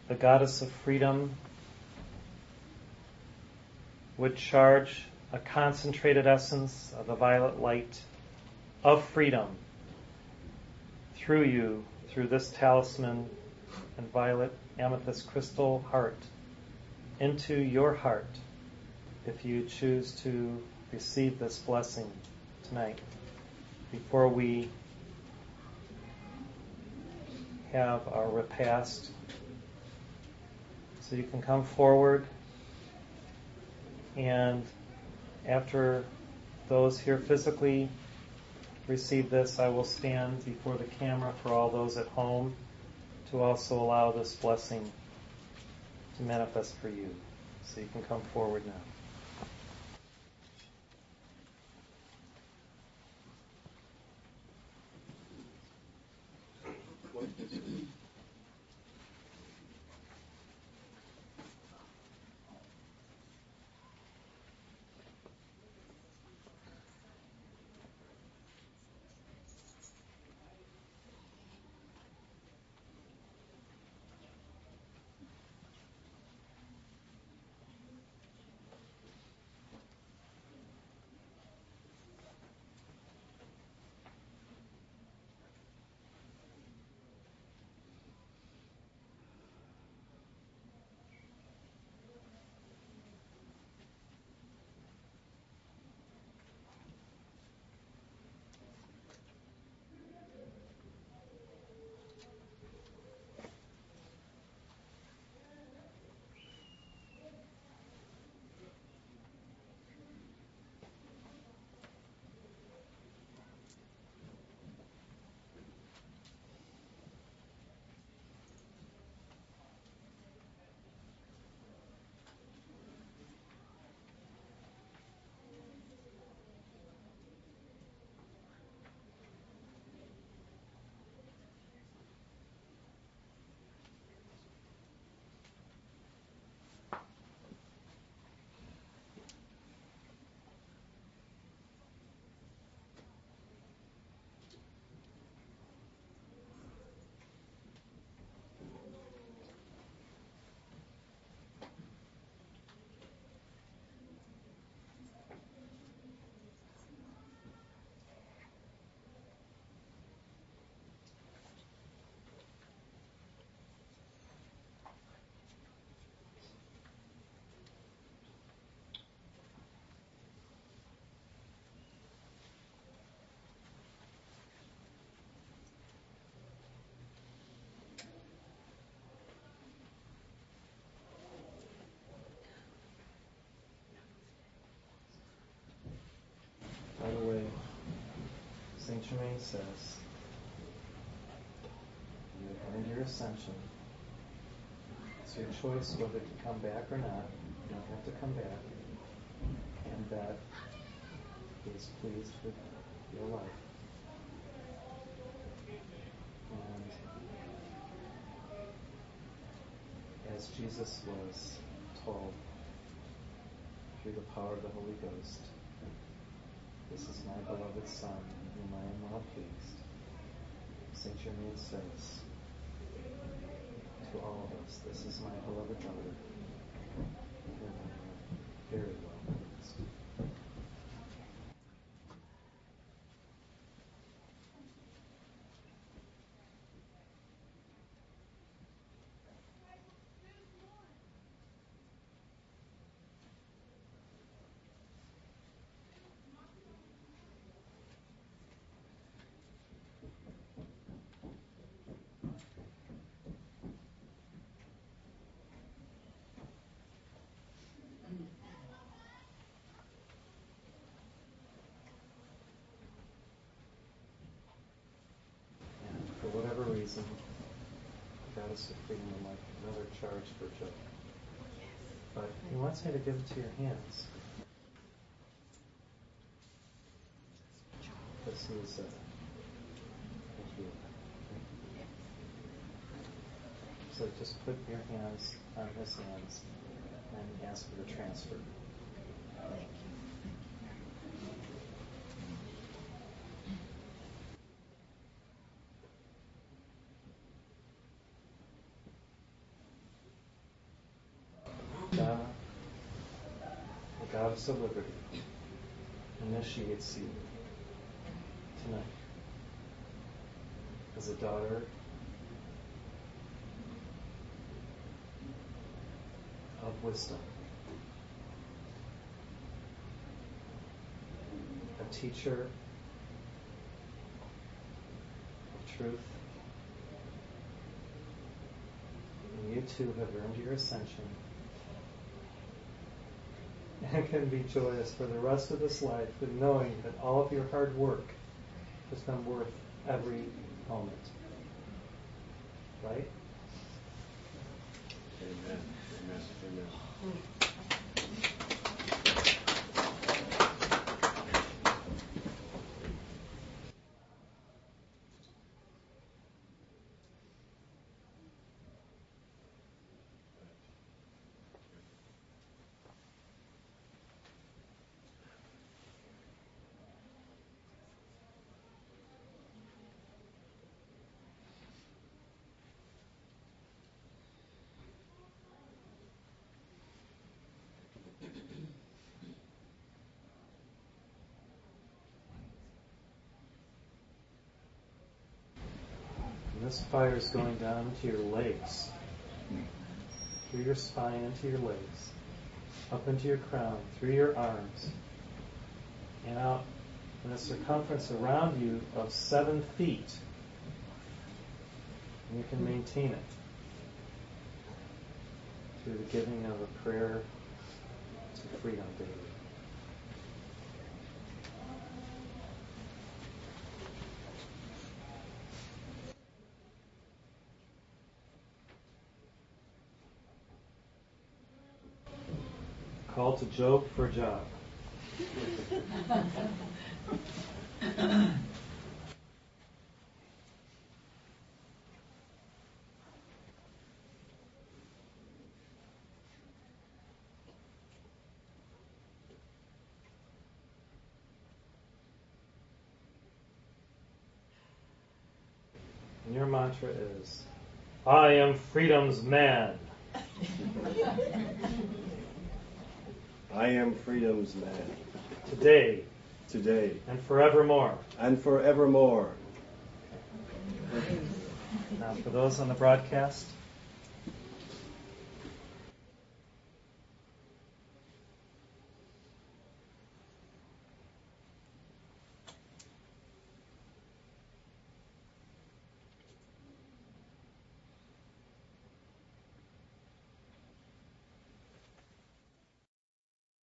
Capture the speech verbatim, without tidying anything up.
the goddess of freedom, would charge a concentrated essence of the violet light of freedom through you, through this talisman and violet amethyst crystal heart, into your heart, if you choose to receive this blessing tonight. Before we have our repast, so you can come forward, and after those here physically receive this, I will stand before the camera for all those at home to also allow this blessing to manifest for you. So you can come forward now. By the way, Saint Germain says, you have earned your ascension. It's your choice whether to come back or not. You don't have to come back. And that He is pleased with your life. And as Jesus was told through the power of the Holy Ghost, this is my beloved Son, in whom I am well pleased. Saint Germain says to all of us, this is my beloved daughter, in whom I am very well pleased. And for whatever reason, the Goddess of Freedom would like another charge for Joe. But He wants me to give it to your hands. This is, uh, thank you. So just put your hands on His hands and ask for the transfer. Thank you. Goddess of Liberty initiates you tonight as a daughter of wisdom, a teacher of truth, and you too have earned your ascension and can be joyous for the rest of this life with knowing that all of your hard work has been worth every moment. Right? Amen. Amen. Amen. And this fire is going down into your legs, through your spine into your legs, up into your crown, through your arms, and out in a circumference around you of seven feet. And you can maintain it through the giving of a prayer to freedom daily. Call to Job for a job. And your mantra is, I am freedom's man. I am freedom's man. Today. Today. And forevermore. And forevermore. Now, for those on the broadcast,